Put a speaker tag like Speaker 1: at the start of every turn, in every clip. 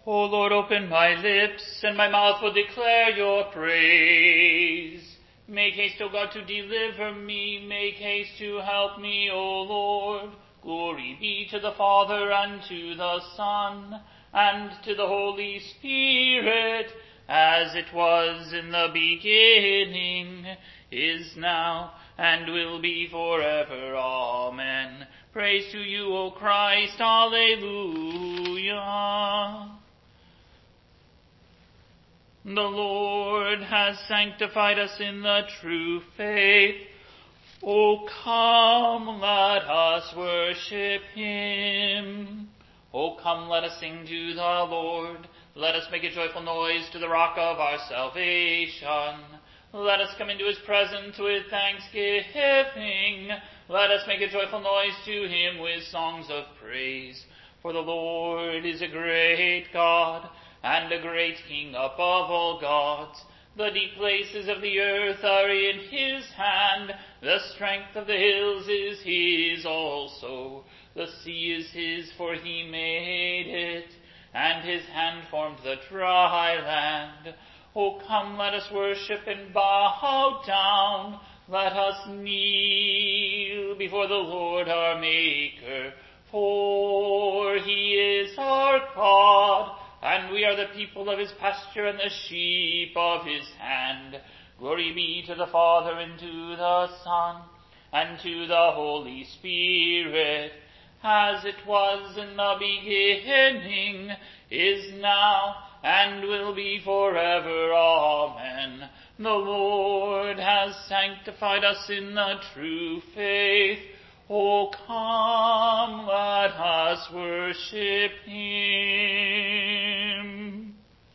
Speaker 1: O Lord, open my lips, and my mouth will declare your praise. Make haste, O God, to deliver me. Make haste to help me, O Lord. Glory be to the Father, and to the Son, and to the Holy Spirit, as it was in the beginning, is now, and will be forever. Amen. Praise to you, O Christ. Alleluia. The Lord has sanctified us in the true faith. O come, let us worship him. O come, let us sing to the Lord. Let us make a joyful noise to the rock of our salvation. Let us come into his presence with thanksgiving. Let us make a joyful noise to him with songs of praise. For the Lord is a great God, and a great King above all gods. The deep places of the earth are in his hand. The strength of the hills is his also. The sea is his, for he made it, and his hand formed the dry land. O come, let us worship and bow down. Let us kneel before the Lord our Maker. For he is our God, and we are the people of his pasture and the sheep of his hand. Glory be to the Father, and to the Son, and to the Holy Spirit, as it was in the beginning, is now, and will be forever. Amen. The Lord has sanctified us in the true faith. O come, let us worship him.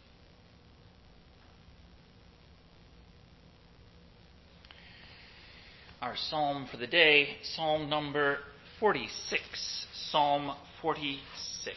Speaker 1: Our psalm for the day, Psalm number 46. Psalm 46.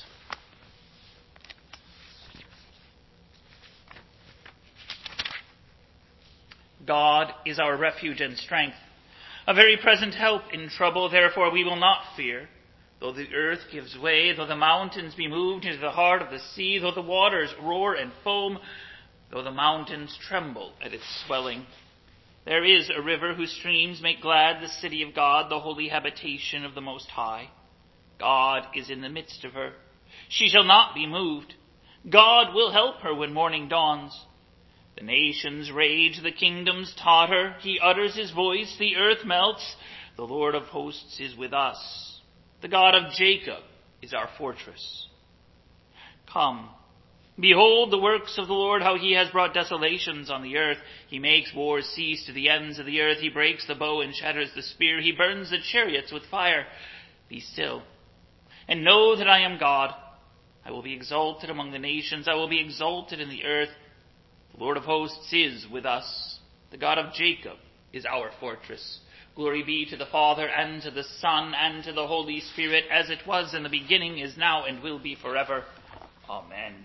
Speaker 1: God is our refuge and strength, a very present help in trouble. Therefore we will not fear. Though the earth gives way, though the mountains be moved into the heart of the sea, though the waters roar and foam, though the mountains tremble at its swelling. There is a river whose streams make glad the city of God, the holy habitation of the Most High. God is in the midst of her. She shall not be moved. God will help her when morning dawns. The nations rage, the kingdoms totter. He utters his voice, the earth melts. The Lord of hosts is with us. The God of Jacob is our fortress. Come, behold the works of the Lord, how he has brought desolations on the earth. He makes wars cease to the ends of the earth. He breaks the bow and shatters the spear. He burns the chariots with fire. Be still, and know that I am God. I will be exalted among the nations. I will be exalted in the earth. The Lord of hosts is with us. The God of Jacob is our fortress. Glory be to the Father, and to the Son, and to the Holy Spirit, as it was in the beginning, is now, and will be forever. Amen.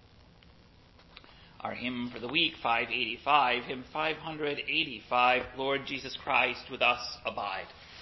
Speaker 1: Our hymn for the week, 585, hymn 585, Lord Jesus Christ, with us abide.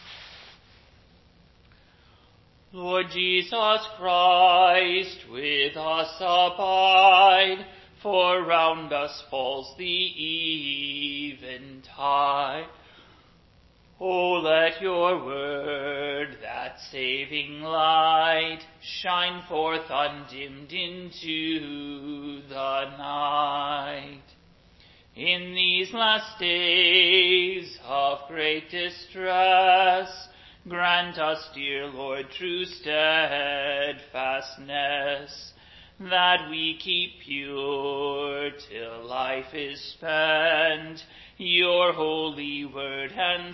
Speaker 1: Lord Jesus Christ, with us abide, for round us falls the eventide. O let your word, that saving light, shine forth undimmed into the night. In these last days of great distress, grant us, dear Lord, true steadfastness, that we keep pure till life is spent your holy word and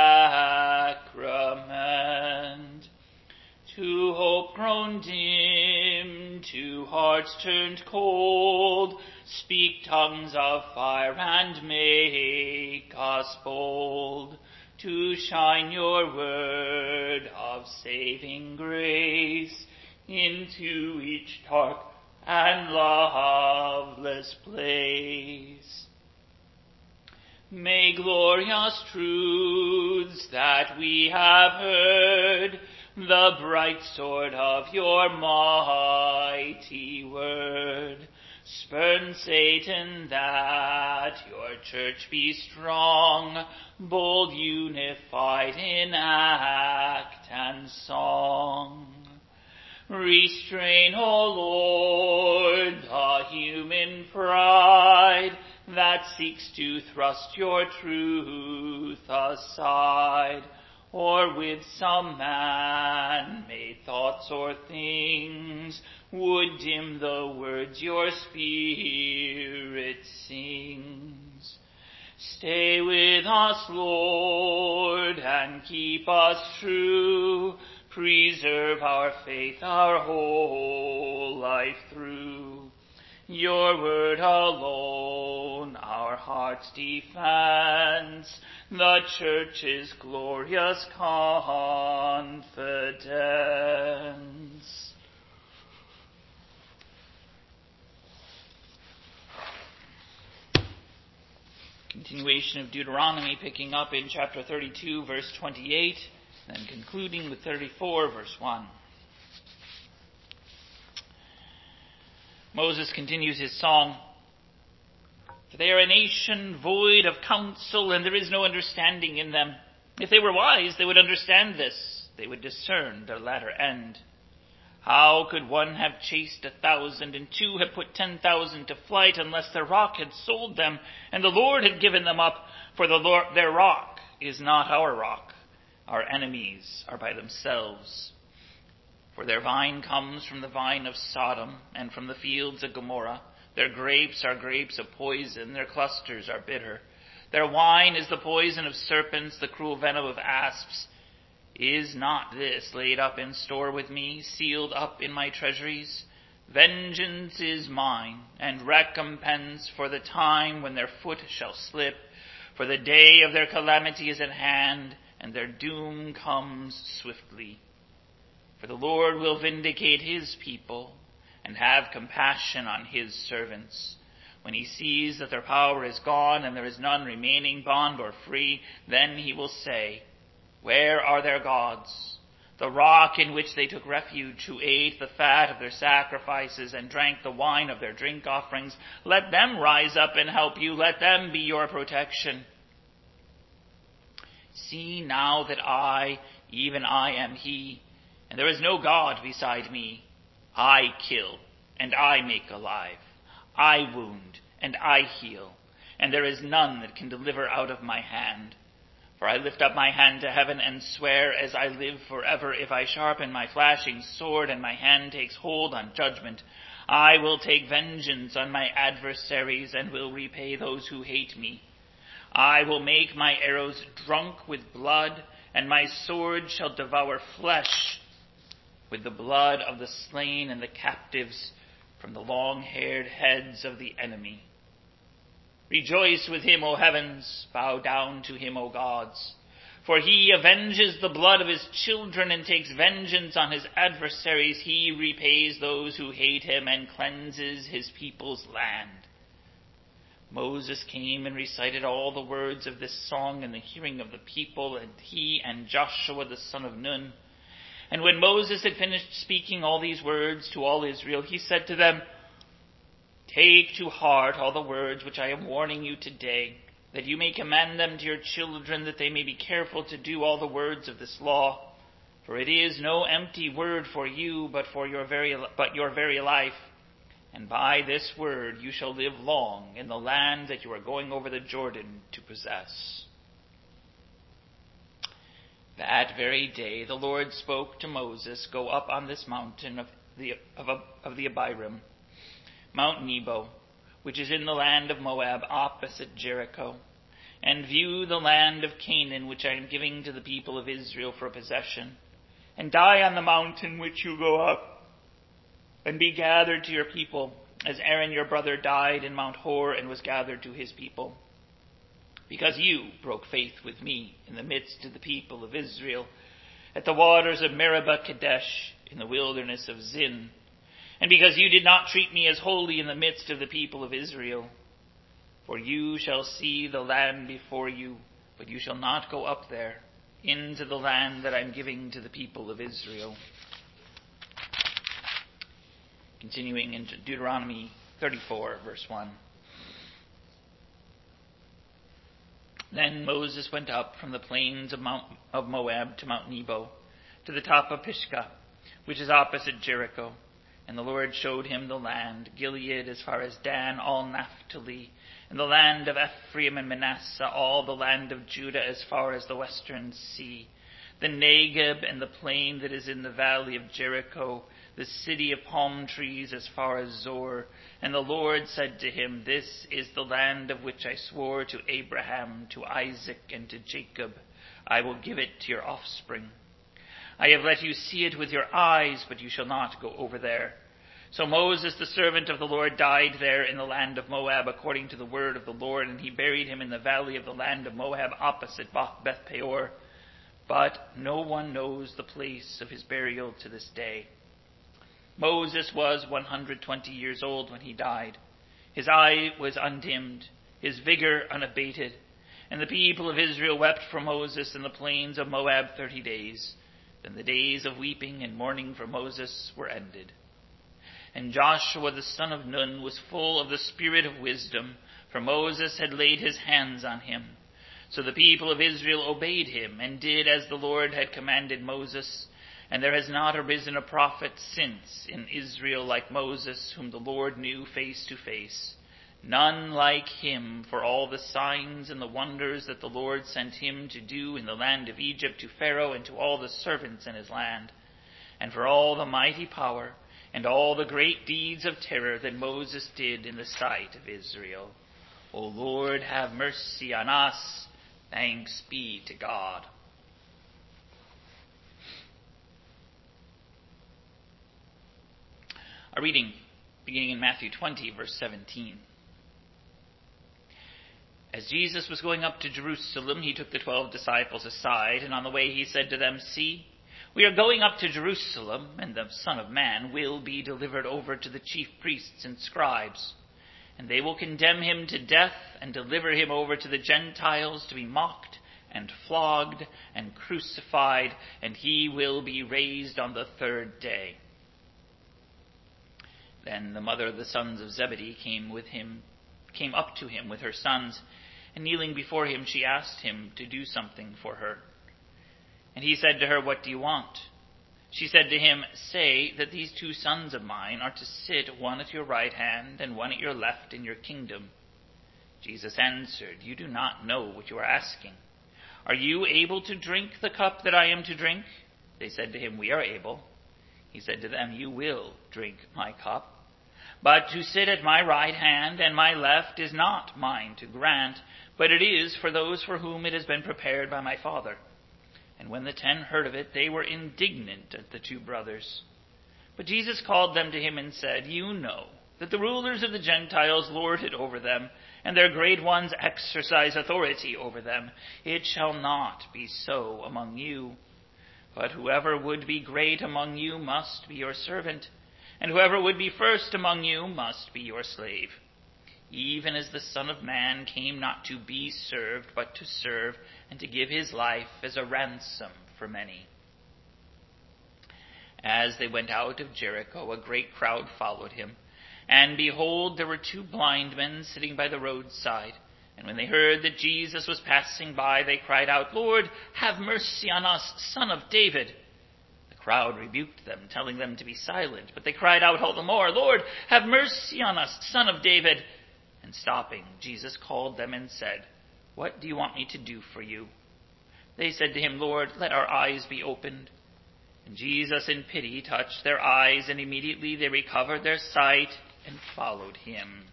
Speaker 1: sacrament. To hope grown dim, to hearts turned cold, speak tongues of fire and make us bold, to shine your word of saving grace into each dark and loveless place. May glorious truths that we have heard the bright sword of your mighty word. Spurn Satan, that your church be strong, bold, unified in act and song. Restrain, O Lord, the human pride that seeks to thrust your truth aside, or with some man-made thoughts or things would dim the words your Spirit sings. Stay with us, Lord, and keep us true. Preserve our faith, our whole life through. Your word alone our hearts defends, the church's glorious confidence. Continuation of Deuteronomy, picking up in chapter 32, verse 28, and concluding with 34, verse 1. Moses continues his song. For they are a nation void of counsel, and there is no understanding in them. If they were wise, they would understand this. They would discern their latter end. How could one have chased 1,000 and two have put 10,000 to flight unless their rock had sold them and the Lord had given them up? For their rock is not our rock. Our enemies are by themselves. For their vine comes from the vine of Sodom and from the fields of Gomorrah. Their grapes are grapes of poison. Their clusters are bitter. Their wine is the poison of serpents, the cruel venom of asps. Is not this laid up in store with me, sealed up in my treasuries? Vengeance is mine, and recompense for the time when their foot shall slip. For the day of their calamity is at hand, and their doom comes swiftly. For the Lord will vindicate his people, and have compassion on his servants. When he sees that their power is gone, and there is none remaining, bond or free, then he will say, Where are their gods? The rock in which they took refuge, who ate the fat of their sacrifices and drank the wine of their drink offerings. Let them rise up and help you. Let them be your protection. See now that I, even I, am he, and there is no God beside me. I kill, and I make alive. I wound, and I heal, and there is none that can deliver out of my hand. For I lift up my hand to heaven and swear as I live forever, if I sharpen my flashing sword and my hand takes hold on judgment, I will take vengeance on my adversaries and will repay those who hate me. I will make my arrows drunk with blood, and my sword shall devour flesh with the blood of the slain and the captives from the long-haired heads of the enemy. Rejoice with him, O heavens, bow down to him, O gods. For he avenges the blood of his children and takes vengeance on his adversaries. He repays those who hate him and cleanses his people's land. Moses came and recited all the words of this song in the hearing of the people, and he and Joshua the son of Nun. And when Moses had finished speaking all these words to all Israel, he said to them, Take to heart all the words which I am warning you today, that you may command them to your children, that they may be careful to do all the words of this law. For it is no empty word for you, but your very life. And by this word you shall live long in the land that you are going over the Jordan to possess. That very day the Lord spoke to Moses, Go up on this mountain of the Abiram, Mount Nebo, which is in the land of Moab, opposite Jericho, and view the land of Canaan, which I am giving to the people of Israel for possession, and die on the mountain which you go up, and be gathered to your people, as Aaron your brother died in Mount Hor and was gathered to his people. Because you broke faith with me in the midst of the people of Israel, at the waters of Meribah Kadesh, in the wilderness of Zin, and because you did not treat me as holy in the midst of the people of Israel. For you shall see the land before you, but you shall not go up there, into the land that I'm giving to the people of Israel. Continuing into Deuteronomy 34, verse 1. Then Moses went up from the plains of Moab to Mount Nebo, to the top of Pisgah, which is opposite Jericho. And the Lord showed him the land, Gilead as far as Dan, all Naphtali, and the land of Ephraim and Manasseh, all the land of Judah as far as the western sea, the Negeb and the plain that is in the valley of Jericho, the city of palm trees as far as Zor. And the Lord said to him, This is the land of which I swore to Abraham, to Isaac, and to Jacob. I will give it to your offspring. I have let you see it with your eyes, but you shall not go over there. So Moses, the servant of the Lord, died there in the land of Moab, according to the word of the Lord, and he buried him in the valley of the land of Moab, opposite Beth Peor. But no one knows the place of his burial to this day. Moses was 120 years old when he died. His eye was undimmed, his vigor unabated. And the people of Israel wept for Moses in the plains of Moab 30 days. Then the days of weeping and mourning for Moses were ended. And Joshua the son of Nun was full of the spirit of wisdom, for Moses had laid his hands on him. So the people of Israel obeyed him, and did as the Lord had commanded Moses. And there has not arisen a prophet since in Israel like Moses, whom the Lord knew face to face. None like him, for all the signs and the wonders that the Lord sent him to do in the land of Egypt to Pharaoh and to all the servants in his land, and for all the mighty power and all the great deeds of terror that Moses did in the sight of Israel. O Lord, have mercy on us. Thanks be to God. A reading beginning in Matthew 20, verse 17. As Jesus was going up to Jerusalem, he took the 12 disciples aside, and on the way he said to them, See, we are going up to Jerusalem, and the Son of Man will be delivered over to the chief priests and scribes. And they will condemn him to death and deliver him over to the Gentiles to be mocked and flogged and crucified, and he will be raised on the third day. Then the mother of the sons of Zebedee came up to him with her sons, and kneeling before him, she asked him to do something for her. And he said to her, What do you want? She said to him, Say that these 2 sons of mine are to sit, one at your right hand and one at your left in your kingdom. Jesus answered, You do not know what you are asking. Are you able to drink the cup that I am to drink? They said to him, We are able. He said to them, You will drink my cup. But to sit at my right hand and my left is not mine to grant, but it is for those for whom it has been prepared by my Father. And when the 10 heard of it, they were indignant at the 2 brothers. But Jesus called them to him and said, You know that the rulers of the Gentiles lord it over them, and their great ones exercise authority over them. It shall not be so among you. But whoever would be great among you must be your servant, and whoever would be first among you must be your slave. Even as the Son of Man came not to be served, but to serve, and to give his life as a ransom for many. As they went out of Jericho, a great crowd followed him. And behold, there were 2 blind men sitting by the roadside. And when they heard that Jesus was passing by, they cried out, Lord, have mercy on us, Son of David. The crowd rebuked them, telling them to be silent. But they cried out all the more, Lord, have mercy on us, Son of David. And stopping, Jesus called them and said, What do you want me to do for you? They said to him, Lord, let our eyes be opened. And Jesus in pity touched their eyes, and immediately they recovered their sight and followed him.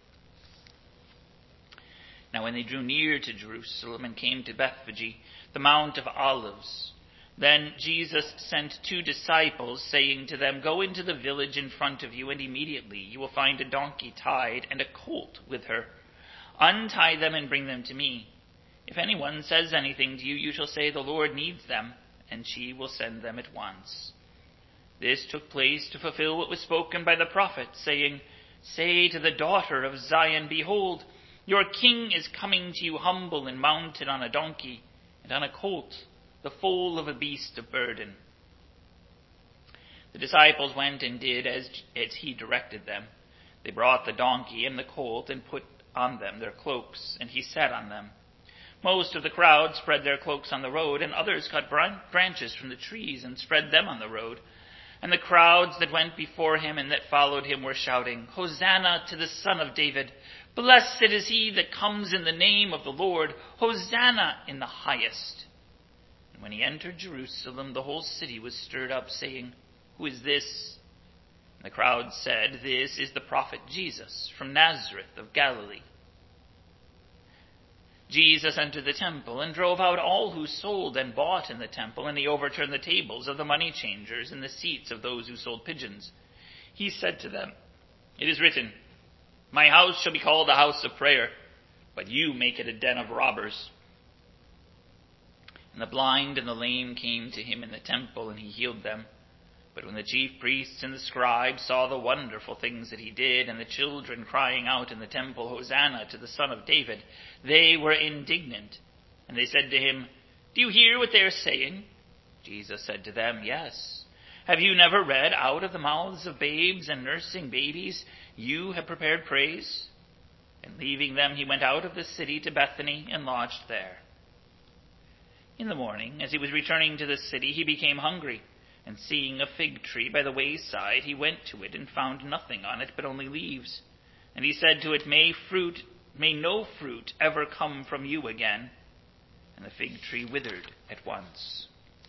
Speaker 1: Now when they drew near to Jerusalem and came to Bethphage, the Mount of Olives, then Jesus sent 2 disciples, saying to them, Go into the village in front of you, and immediately you will find a donkey tied and a colt with her. Untie them and bring them to me. If anyone says anything to you, you shall say, The Lord needs them, and she will send them at once. This took place to fulfill what was spoken by the prophet, saying, Say to the daughter of Zion, Behold, your king is coming to you humble and mounted on a donkey and on a colt, the foal of a beast of burden. The disciples went and did as he directed them. They brought the donkey and the colt and put on them their cloaks, and he sat on them. Most of the crowd spread their cloaks on the road, and others cut branches from the trees and spread them on the road. And the crowds that went before him and that followed him were shouting, "Hosanna to the Son of David! Blessed is he that comes in the name of the Lord! Hosanna in the highest!" And when he entered Jerusalem, the whole city was stirred up, saying, "Who is this?" And the crowd said, "This is the prophet Jesus from Nazareth of Galilee." Jesus entered the temple and drove out all who sold and bought in the temple, and he overturned the tables of the money changers and the seats of those who sold pigeons. He said to them, "It is written, 'My house shall be called a house of prayer,' but you make it a den of robbers." And the blind and the lame came to him in the temple, and he healed them. But when the chief priests and the scribes saw the wonderful things that he did, and the children crying out in the temple, "Hosanna to the Son of David," they were indignant. And they said to him, "Do you hear what they are saying?" Jesus said to them, "Yes. Have you never read, 'Out of the mouths of babes and nursing babies you have prepared praise'?" And leaving them, he went out of the city to Bethany and lodged there. In the morning, as he was returning to the city, he became hungry. And seeing a fig tree by the wayside, he went to it and found nothing on it but only leaves. And he said to it, May no fruit ever come from you again." And the fig tree withered at once.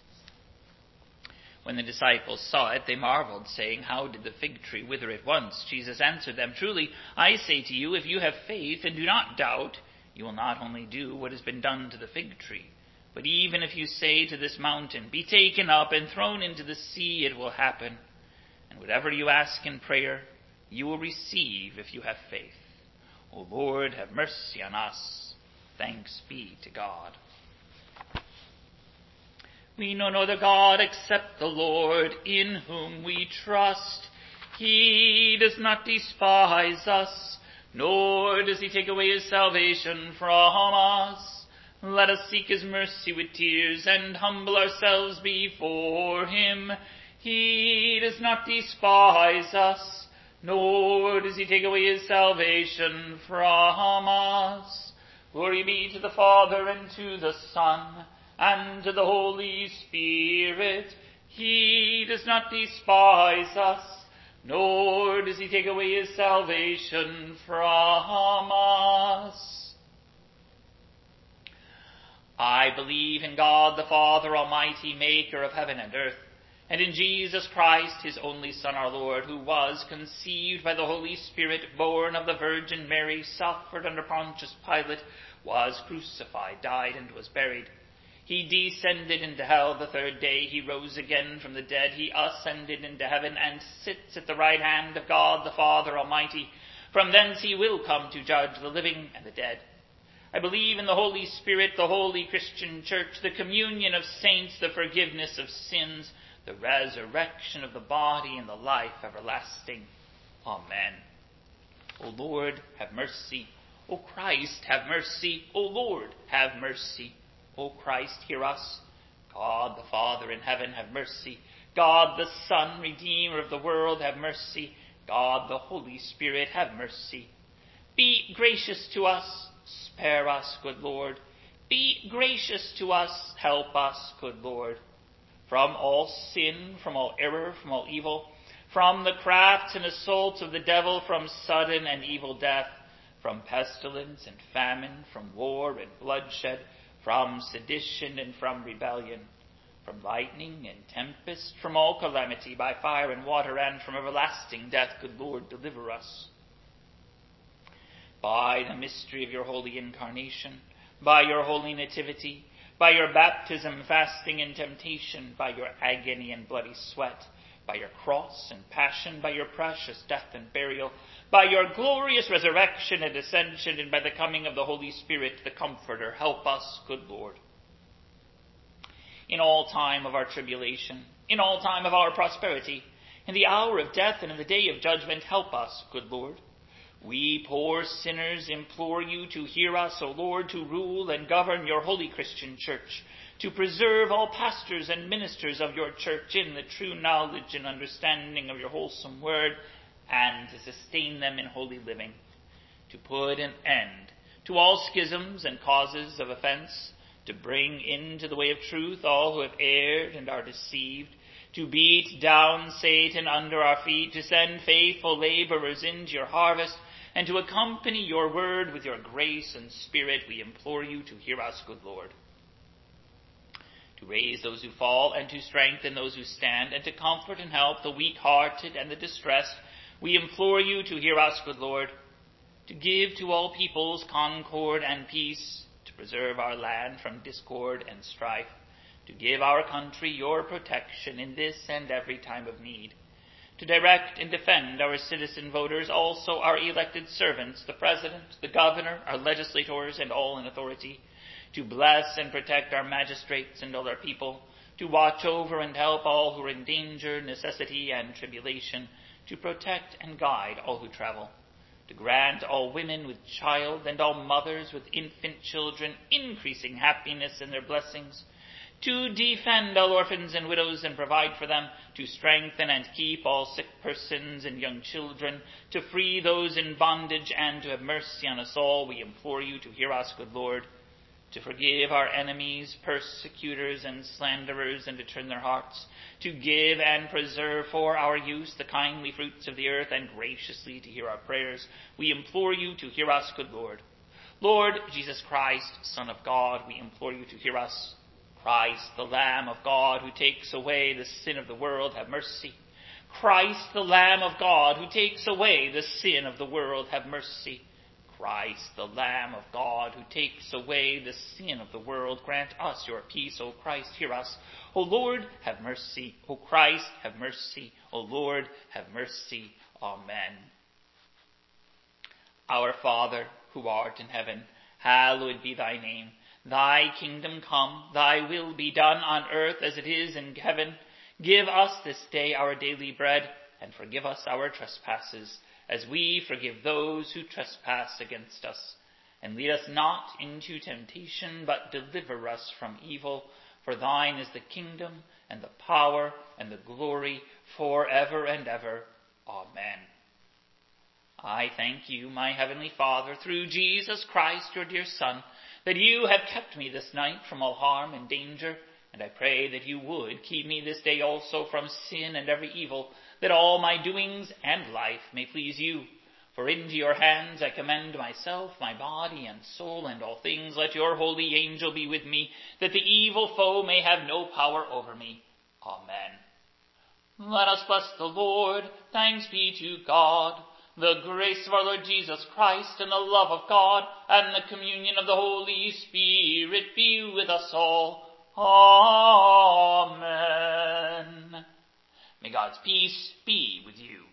Speaker 1: When the disciples saw it, they marveled, saying, "How did the fig tree wither at once?" Jesus answered them, "Truly, I say to you, if you have faith and do not doubt, you will not only do what has been done to the fig tree, but even if you say to this mountain, 'Be taken up and thrown into the sea,' it will happen. And whatever you ask in prayer, you will receive if you have faith. O Lord, have mercy on us. Thanks be to God." We know no other God except the Lord, in whom we trust. He does not despise us, nor does he take away his salvation from us. Let us seek his mercy with tears and humble ourselves before him. He does not despise us, nor does he take away his salvation from us. Glory be to the Father, and to the Son, and to the Holy Spirit. He does not despise us, nor does he take away his salvation from us. I believe in God the Father Almighty, maker of heaven and earth, and in Jesus Christ, his only Son, our Lord, who was conceived by the Holy Spirit, born of the Virgin Mary, suffered under Pontius Pilate, was crucified, died, and was buried. He descended into hell. The third day he rose again from the dead. He ascended into heaven and sits at the right hand of God the Father Almighty. From thence he will come to judge the living and the dead. I believe in the Holy Spirit, the holy Christian Church, the communion of saints, the forgiveness of sins, the resurrection of the body, and the life everlasting. Amen. O Lord, have mercy. O Christ, have mercy. O Lord, have mercy. O Christ, hear us. God the Father in heaven, have mercy. God the Son, Redeemer of the world, have mercy. God the Holy Spirit, have mercy. Be gracious to us. Spare us, good Lord. Be gracious to us. Help us, good Lord. From all sin, from all error, from all evil, from the crafts and assaults of the devil, from sudden and evil death, from pestilence and famine, from war and bloodshed, from sedition and from rebellion, from lightning and tempest, from all calamity by fire and water, and from everlasting death, good Lord, deliver us. By the mystery of your holy incarnation, by your holy nativity, by your baptism, fasting, and temptation, by your agony and bloody sweat, by your cross and passion, by your precious death and burial, by your glorious resurrection and ascension, and by the coming of the Holy Spirit, the Comforter, help us, good Lord. In all time of our tribulation, in all time of our prosperity, in the hour of death and in the day of judgment, help us, good Lord. We poor sinners implore you to hear us, O Lord, to rule and govern your holy Christian church, to preserve all pastors and ministers of your church in the true knowledge and understanding of your wholesome word, and to sustain them in holy living, to put an end to all schisms and causes of offense, to bring into the way of truth all who have erred and are deceived, to beat down Satan under our feet, to send faithful laborers into your harvest, and to accompany your word with your grace and spirit, we implore you to hear us, good Lord. To raise those who fall, and to strengthen those who stand, and to comfort and help the weak-hearted and the distressed, we implore you to hear us, good Lord. To give to all peoples concord and peace, to preserve our land from discord and strife, to give our country your protection in this and every time of need, to direct and defend our citizen voters, also our elected servants, the President, the Governor, our legislators, and all in authority, to bless and protect our magistrates and all our people, to watch over and help all who are in danger, necessity, and tribulation, to protect and guide all who travel, to grant all women with child and all mothers with infant children increasing happiness in their blessings, to defend all orphans and widows and provide for them, to strengthen and keep all sick persons and young children, to free those in bondage, and to have mercy on us all, we implore you to hear us, good Lord, to forgive our enemies, persecutors, and slanderers, and to turn their hearts, to give and preserve for our use the kindly fruits of the earth, and graciously to hear our prayers. We implore you to hear us, good Lord. Lord Jesus Christ, Son of God, we implore you to hear us. Christ, the Lamb of God, who takes away the sin of the world, have mercy. Christ, the Lamb of God, who takes away the sin of the world, have mercy. Christ, the Lamb of God, who takes away the sin of the world, grant us your peace. O Christ, hear us. O Lord, have mercy. O Christ, have mercy. O Lord, have mercy. Amen. Our Father, who art in heaven, hallowed be thy name. Thy kingdom come, thy will be done on earth as it is in heaven. Give us this day our daily bread, and forgive us our trespasses, as we forgive those who trespass against us. And lead us not into temptation, but deliver us from evil. For thine is the kingdom, and the power, and the glory, forever and ever. Amen. I thank you, my heavenly Father, through Jesus Christ, your dear Son, that you have kept me this night from all harm and danger, and I pray that you would keep me this day also from sin and every evil, that all my doings and life may please you. For into your hands I commend myself, my body and soul, and all things. Let your holy angel be with me, that the evil foe may have no power over me. Amen. Let us bless the Lord. Thanks be to God. The grace of our Lord Jesus Christ, and the love of God, and the communion of the Holy Spirit be with us all. Amen. May God's peace be with you.